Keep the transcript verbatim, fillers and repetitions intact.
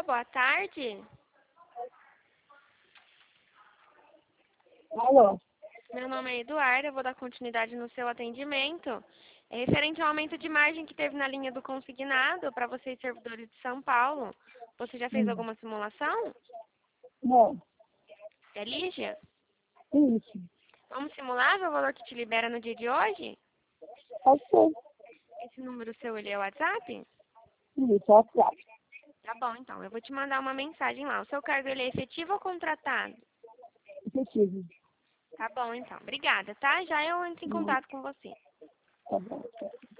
Alô, boa tarde. Alô? Meu nome é Eduarda, eu vou dar continuidade no seu atendimento. É referente ao aumento de margem que teve na linha do consignado para vocês, servidores de São Paulo. Você já fez Hum. alguma simulação? Não. É Lígia? Isso. Vamos simular ver o valor que te libera no dia de hoje? Pode ser. Esse número seu, ele é o WhatsApp? Isso, WhatsApp. Tá bom, então. Eu vou te mandar uma mensagem lá. O seu cargo, ele é efetivo ou contratado? Efetivo. Tá bom, então. Obrigada, tá? Já eu entro em Não. contato com você. Tá bom.